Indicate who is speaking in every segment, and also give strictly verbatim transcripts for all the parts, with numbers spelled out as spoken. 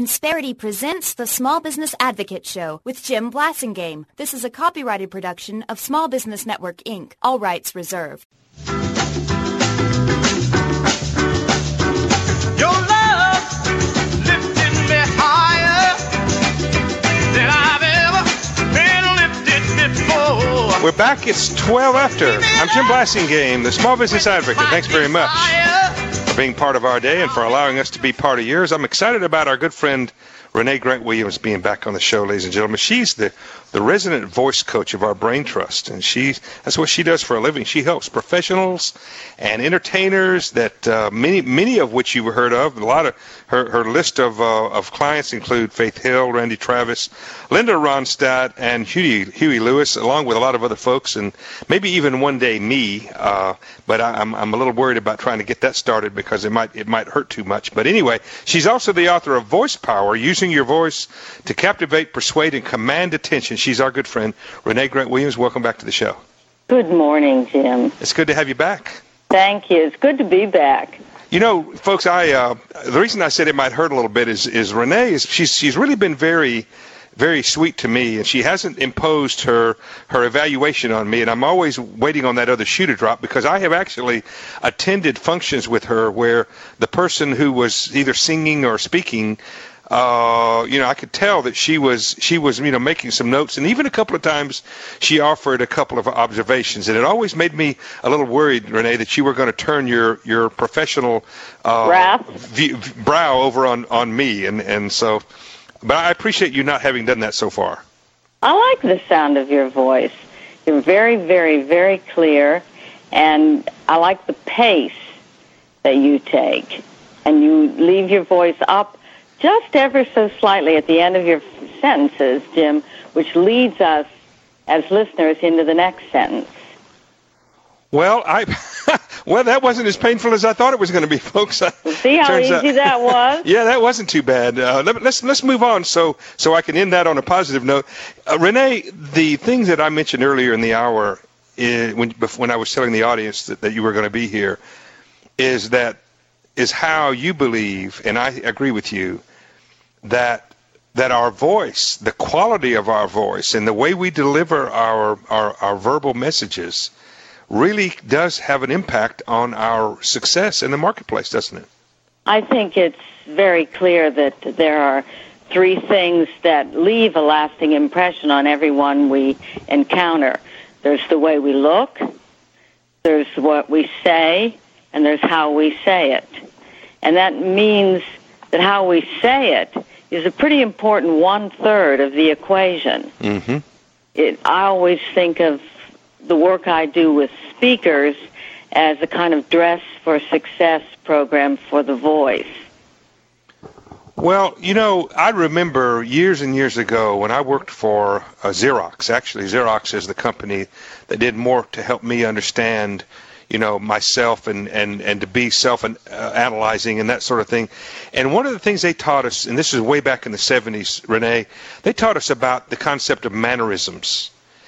Speaker 1: Insperity presents the Small Business Advocate Show with Jim Blasingame. This is a copyrighted production of Small Business Network, Incorporated. All rights reserved.
Speaker 2: Your love lifted me higher than I've ever been lifted before.
Speaker 3: We're back. It's twelve after. I'm Jim Blasingame, the Small Business Advocate. Thanks very much for being part of our day and for allowing us to be part of yours. I'm excited about our good friend Renee Grant Williams being back on the show, ladies and gentlemen. She's the, the resident voice coach of our Brain Trust, and she that's what she does for a living. She helps professionals and entertainers that uh, many many of which you've heard of. A lot of her, her list of uh, of clients include Faith Hill, Randy Travis, Linda Ronstadt, and Huey, Huey Lewis, along with a lot of other folks, and maybe even one day me. Uh, but I, I'm I'm a little worried about trying to get that started because it might it might hurt too much. But anyway, she's also the author of Voice Power, Using Your Voice to Captivate, Persuade, and Command Attention. She's our good friend, Renee Grant Williams. Welcome back to the show.
Speaker 4: Good morning, Jim.
Speaker 3: It's good to have you back.
Speaker 4: Thank you. It's good to be back.
Speaker 3: You know, folks, I uh, the reason I said it might hurt a little bit is is Renee is she's she's really been very, very sweet to me, and she hasn't imposed her her evaluation on me, and I'm always waiting on that other shoe to drop because I have actually attended functions with her where the person who was either singing or speaking, uh, you know, I could tell that she was she was you know making some notes, and even a couple of times she offered a couple of observations, and it always made me a little worried, Renee, that you were going to turn your your professional uh, view, brow over on on me, and and so. But I appreciate you not having done that so far.
Speaker 4: I like the sound of your voice. You're very, very, very clear, and I like the pace that you take. And you leave your voice up just ever so slightly at the end of your sentences, Jim, which leads us as listeners into the next sentence.
Speaker 3: Well, I well that wasn't as painful as I thought it was going to be, folks.
Speaker 4: See how easy out, that was?
Speaker 3: Yeah, that wasn't too bad. Uh, let, let's let's move on so so I can end that on a positive note. Uh, Renee, the things that I mentioned earlier in the hour, is, when when I was telling the audience that, that you were going to be here, is that is how you believe, and I agree with you, that that our voice, the quality of our voice, and the way we deliver our our, our verbal messages really does have an impact on our success in the marketplace, doesn't it?
Speaker 4: I think it's very clear that there are three things that leave a lasting impression on everyone we encounter. There's the way we look, there's what we say, and there's how we say it. And that means that how we say it is a pretty important one-third of the equation.
Speaker 3: Mm-hmm.
Speaker 4: It, I always think of the work I do with speakers as a kind of dress for success program for the voice.
Speaker 3: Well, you know, I remember years and years ago when I worked for uh, Xerox. Actually, Xerox is the company that did more to help me understand, you know, myself and, and, and to be self-analyzing and that sort of thing. And one of the things they taught us, and this is way back in the seventies, Renee, they taught us about the concept of mannerisms.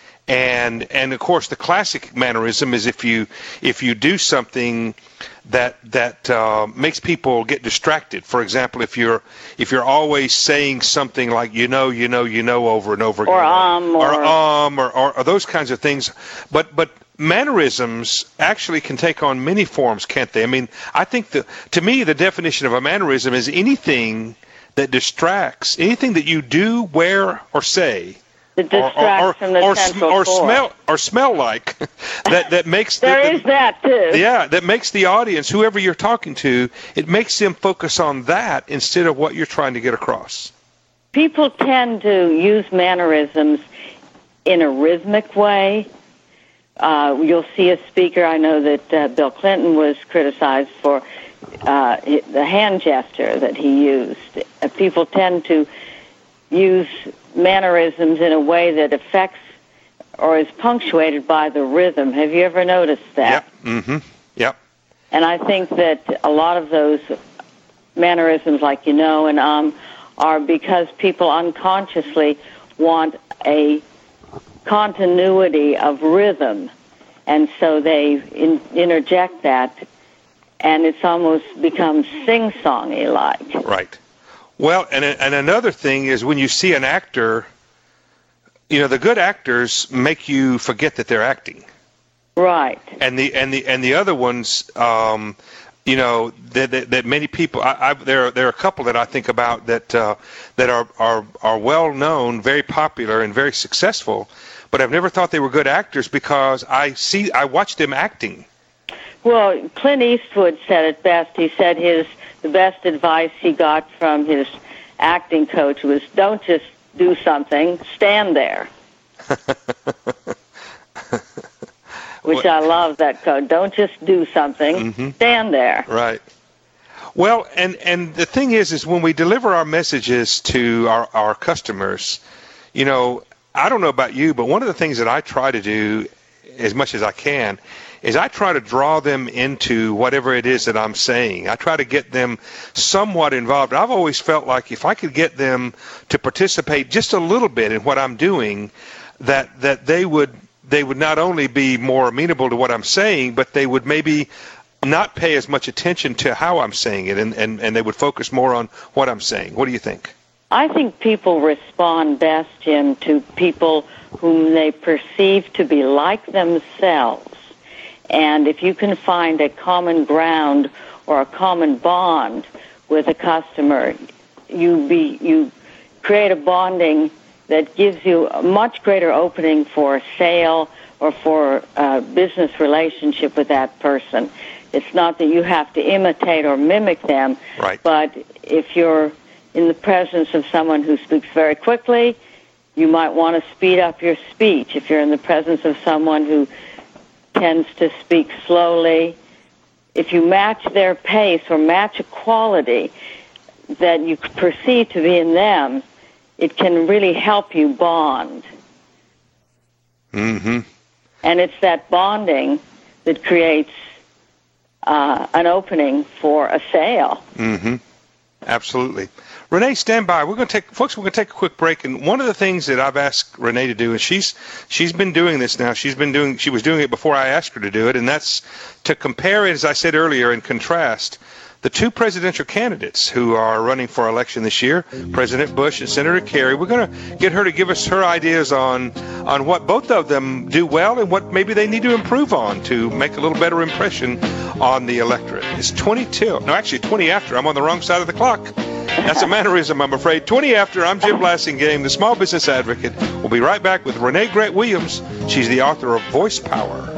Speaker 3: And and of course the classic mannerism is if you if you do something that that uh, makes people get distracted. For example, if you're if you're always saying something like you know you know you know over and over again,
Speaker 4: or um
Speaker 3: or,
Speaker 4: or
Speaker 3: um or, or, or those kinds of things. But but mannerisms actually can take on many forms, can't they? I mean, I think the to me the definition of a mannerism is anything that distracts, anything that you do, wear, or say.
Speaker 4: That distracts
Speaker 3: or, or,
Speaker 4: from the
Speaker 3: or,
Speaker 4: central
Speaker 3: or
Speaker 4: core.
Speaker 3: smell or smell like that that makes the,
Speaker 4: there
Speaker 3: the,
Speaker 4: is that too.
Speaker 3: Yeah, that makes the audience, whoever you're talking to, it makes them focus on that instead of what you're trying to get across.
Speaker 4: People tend to use mannerisms in a rhythmic way. Uh, you'll see a speaker. I know that uh, Bill Clinton was criticized for uh, the hand gesture that he used. Uh, people tend to use mannerisms in a way that affects or is punctuated by the rhythm. Have you ever noticed that?
Speaker 3: Yep. Mm-hmm. Yep.
Speaker 4: And I think that a lot of those mannerisms, like you know and um, are because people unconsciously want a continuity of rhythm, and so they in, interject that, and it's almost becomes sing-songy like.
Speaker 3: Right. Well, and and another thing is when you see an actor, you know, the good actors make you forget that they're acting.
Speaker 4: Right.
Speaker 3: And the and the and the other ones, um, you know, that, that, that many people. I, I, there, there are a couple that I think about that uh, that are, are are well known, very popular, and very successful. But I've never thought they were good actors because I see, I watch them acting.
Speaker 4: Well, Clint Eastwood said it best. He said his the best advice he got from his acting coach was, "Don't just do something, stand there." Which I love that code. Don't just do something, mm-hmm. stand there.
Speaker 3: Right. Well, and, and the thing is, is when we deliver our messages to our, our customers, you know, I don't know about you, but one of the things that I try to do as much as I can is I try to draw them into whatever it is that I'm saying. I try to get them somewhat involved. I've always felt like if I could get them to participate just a little bit in what I'm doing, that, that they would they would not only be more amenable to what I'm saying, but they would maybe not pay as much attention to how I'm saying it, and, and, and they would focus more on what I'm saying. What do you think?
Speaker 4: I think people respond best, Jim, to people whom they perceive to be like themselves. And if you can find a common ground or a common bond with a customer, you be you create a bonding that gives you a much greater opening for a sale or for a business relationship with that person. It's not that you have to imitate or mimic them,
Speaker 3: right.
Speaker 4: But if you're in the presence of someone who speaks very quickly, you might want to speed up your speech. If you're in the presence of someone who tends to speak slowly, if you match their pace or match a quality that you perceive to be in them, it can really help you bond.
Speaker 3: Mm-hmm.
Speaker 4: And it's that bonding that creates uh, an opening for a sale.
Speaker 3: Mm-hmm. Absolutely. Renee, stand by. We're going to take, folks, we're going to take a quick break. And one of the things that I've asked Renee to do, and she's she's been doing this now. She's been doing. She was doing it before I asked her to do it, and that's to compare it, as I said earlier, and contrast the two presidential candidates who are running for election this year, President Bush and Senator Kerry. We're going to get her to give us her ideas on on what both of them do well and what maybe they need to improve on to make a little better impression on the electorate. It's twenty-two. No, actually twenty after. I'm on the wrong side of the clock. That's a mannerism, I'm afraid. twenty after. I'm Jim Blasingame, the Small Business Advocate. We'll be right back with Renee Grant Williams. She's the author of Voice Power.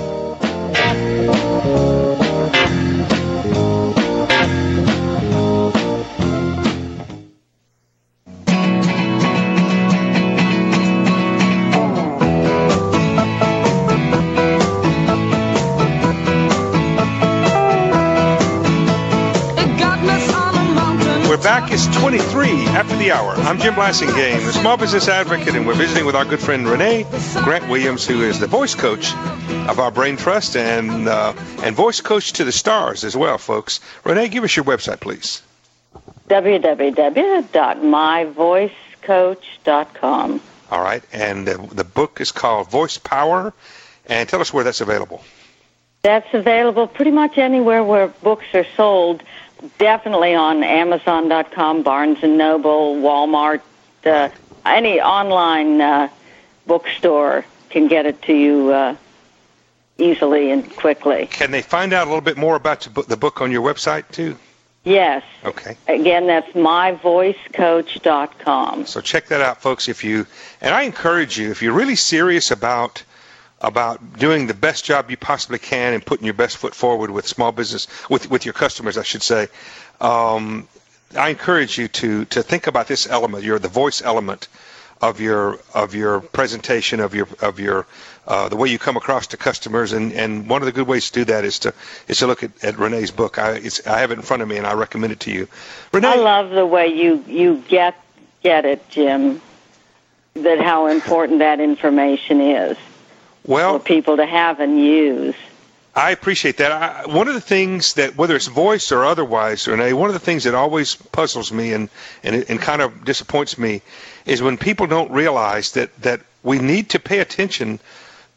Speaker 3: Back is twenty-three after the hour. I'm Jim Blasingame, the Small Business Advocate, and we're visiting with our good friend Renee Grant Williams, who is the voice coach of our Brain Trust and uh, and voice coach to the stars as well, folks. Renee, give us your website, please.
Speaker 4: w w w dot my voice coach dot com.
Speaker 3: All right, and uh, the book is called Voice Power, and tell us where that's available.
Speaker 4: That's available pretty much anywhere where books are sold. Definitely on Amazon dot com, Barnes and Noble, Walmart, uh, any online uh, bookstore can get it to you uh, easily and quickly.
Speaker 3: Can they find out a little bit more about the book on your website, too?
Speaker 4: Yes.
Speaker 3: Okay.
Speaker 4: Again, that's my voice coach dot com.
Speaker 3: So check that out, folks. If you and I encourage you, if you're really serious about about doing the best job you possibly can and putting your best foot forward with small business, with, with your customers, I should say, um, I encourage you to, to think about this element, your the voice element of your of your presentation, of your of your uh, the way you come across to customers, and, and one of the good ways to do that is to is to look at, at Renee's book. I it's, I have it in front of me, and I recommend it to you. Renee,
Speaker 4: I love the way you you get get it, Jim. That how important that information is.
Speaker 3: Well,
Speaker 4: for people to have and use.
Speaker 3: I appreciate that. I, one of the things that, whether it's voice or otherwise, Renee, one of the things that always puzzles me and, and, and kind of disappoints me is when people don't realize that, that we need to pay attention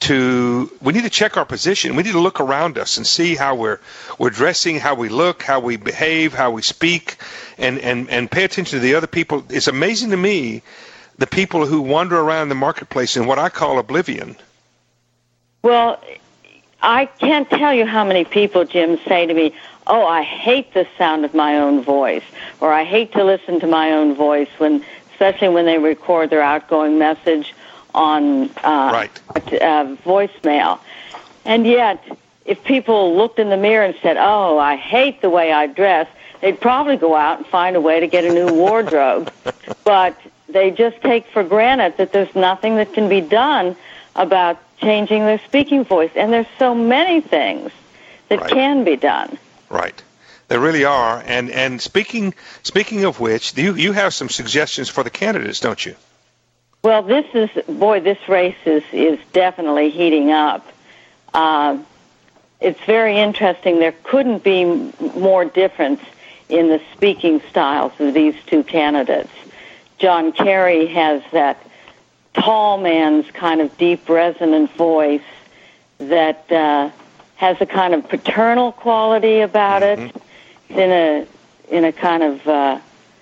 Speaker 3: to we need to check our position. We need to look around us and see how we're we're dressing, how we look, how we behave, how we speak, and, and, and pay attention to the other people. It's amazing to me the people who wander around the marketplace in what I call oblivion.
Speaker 4: Well, I can't tell you how many people, Jim, say to me, oh, I hate the sound of my own voice, or I hate to listen to my own voice, when, especially when they record their outgoing message on uh,
Speaker 3: right.
Speaker 4: uh, voicemail. And yet, if people looked in the mirror and said, oh, I hate the way I dress, they'd probably go out and find a way to get a new wardrobe. But they just take for granted that there's nothing that can be done about changing their speaking voice. And there's so many things that
Speaker 3: right.
Speaker 4: can be done.
Speaker 3: Right. There really are. And and speaking speaking of which, you you have some suggestions for the candidates, don't you?
Speaker 4: Well, this is, boy, this race is, is definitely heating up. Uh, it's very interesting. There couldn't be more difference in the speaking styles of these two candidates. John Kerry has that tall man's kind of deep, resonant voice that uh, has a kind of paternal quality about it.
Speaker 3: Mm-hmm.
Speaker 4: It's in a in a kind of uh,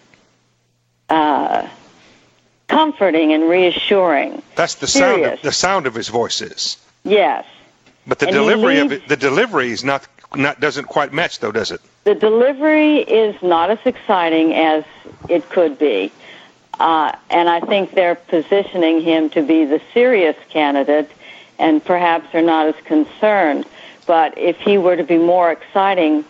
Speaker 4: uh, comforting and reassuring.
Speaker 3: That's the sound.
Speaker 4: Serious.
Speaker 3: Of, the sound of his voice is.
Speaker 4: Yes,
Speaker 3: but the
Speaker 4: and
Speaker 3: delivery
Speaker 4: leaves,
Speaker 3: of it, the delivery is not not doesn't quite match, though, does it?
Speaker 4: The delivery is not as exciting as it could be. Uh, and I think they're positioning him to be the serious candidate, and perhaps are not as concerned. But if he were to be more exciting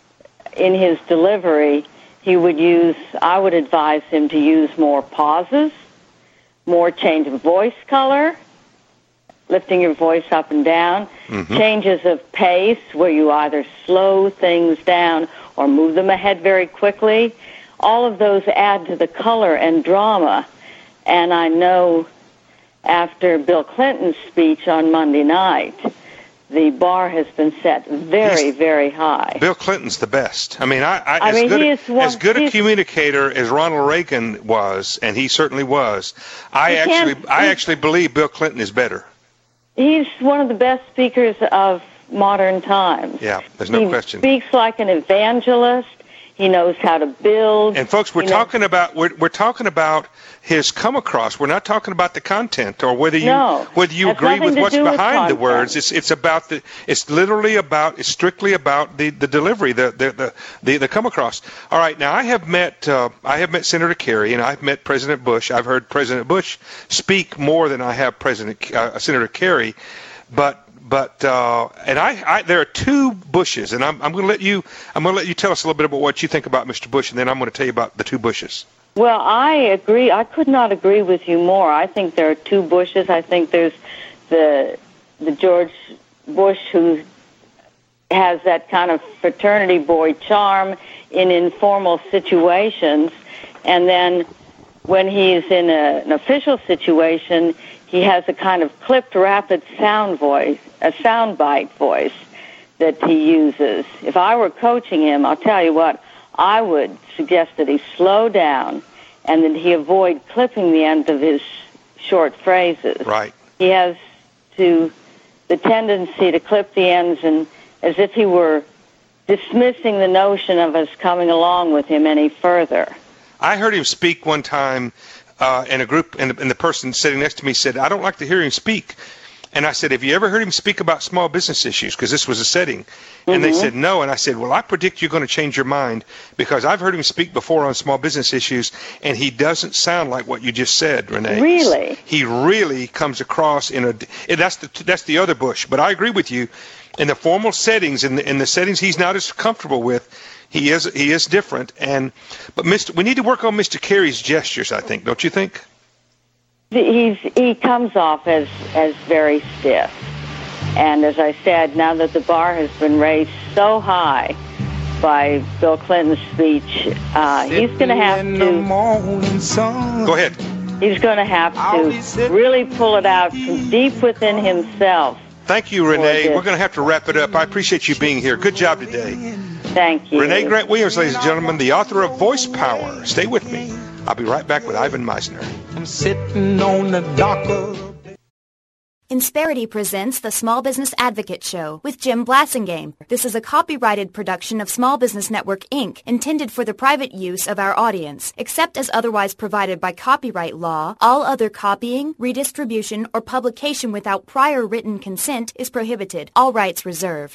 Speaker 4: in his delivery, he would use, I would advise him to use more pauses, more change of voice color, lifting your voice up and down, mm-hmm. changes of pace where you either slow things down or move them ahead very quickly. All of those add to the color and drama. And I know after Bill Clinton's speech on Monday night, the bar has been set very, He's, very high.
Speaker 3: Bill Clinton's the best. I mean, I, I,
Speaker 4: I
Speaker 3: as,
Speaker 4: mean,
Speaker 3: good,
Speaker 4: he is one,
Speaker 3: as good a communicator as Ronald Reagan was, and he certainly was, I actually, I actually believe Bill Clinton is better.
Speaker 4: He's one of the best speakers of modern times.
Speaker 3: Yeah, there's no
Speaker 4: he
Speaker 3: question.
Speaker 4: He speaks like an evangelist. He knows how to build.
Speaker 3: And folks, we're
Speaker 4: he
Speaker 3: talking
Speaker 4: knows-
Speaker 3: about we're, we're talking about his come across. We're not talking about the content or whether you
Speaker 4: no,
Speaker 3: whether you
Speaker 4: has
Speaker 3: agree with
Speaker 4: to
Speaker 3: what's
Speaker 4: do
Speaker 3: behind
Speaker 4: with
Speaker 3: the words. It's it's about the it's literally about it's strictly about the, the delivery, the the, the the the come across. All right, now I have met uh, I have met Senator Kerry and I've met President Bush. I've heard President Bush speak more than I have President uh, Senator Kerry, but. But uh, and I, I, there are two Bushes, and I'm, I'm going to let you. I'm going to let you tell us a little bit about what you think about Mister Bush, and then I'm going to tell you about the two Bushes.
Speaker 4: Well, I agree. I could not agree with you more. I think there are two Bushes. I think there's the the George Bush who has that kind of fraternity boy charm in informal situations, and then when he's in a, an official situation, he has a kind of clipped, rapid sound voice, a soundbite voice that he uses. If I were coaching him, I'll tell you what, I would suggest that he slow down and that he avoid clipping the end of his short phrases.
Speaker 3: Right.
Speaker 4: He has to the tendency to clip the ends, and as if he were dismissing the notion of us coming along with him any further.
Speaker 3: I heard him speak one time. Uh, and a group, and, and the person sitting next to me said, I don't like to hear him speak. And I said, have you ever heard him speak about small business issues? Because this was a setting. And mm-hmm. they said, no. And I said, well, I predict you're going to change your mind, because I've heard him speak before on small business issues, and he doesn't sound like what you just said, Renee.
Speaker 4: Really?
Speaker 3: He really comes across in a, and that's the, that's the other Bush. But I agree with you. In the formal settings, in the, in the settings he's not as comfortable with, He is he is different, and but Mister we need to work on Mister Kerry's gestures, I think, don't you think?
Speaker 4: He's he comes off as as very stiff, and as I said, now that the bar has been raised so high by Bill Clinton's speech, uh, he's going to have to
Speaker 3: go ahead.
Speaker 4: He's going to have to really pull it out from deep within himself.
Speaker 3: Thank you, Renee. We're going to have to wrap it up. I appreciate you being here. Good job today.
Speaker 4: Thank you.
Speaker 3: Renee Grant Williams, ladies and gentlemen, the author of Voice Power. Stay with me. I'll be right back with Ivan Misner.
Speaker 5: I'm sitting on the dock of
Speaker 1: Insperity presents the Small Business Advocate Show with Jim Blasingame. This is a copyrighted production of Small Business Network, Incorporated, intended for the private use of our audience. Except as otherwise provided by copyright law, all other copying, redistribution, or publication without prior written consent is prohibited. All rights reserved.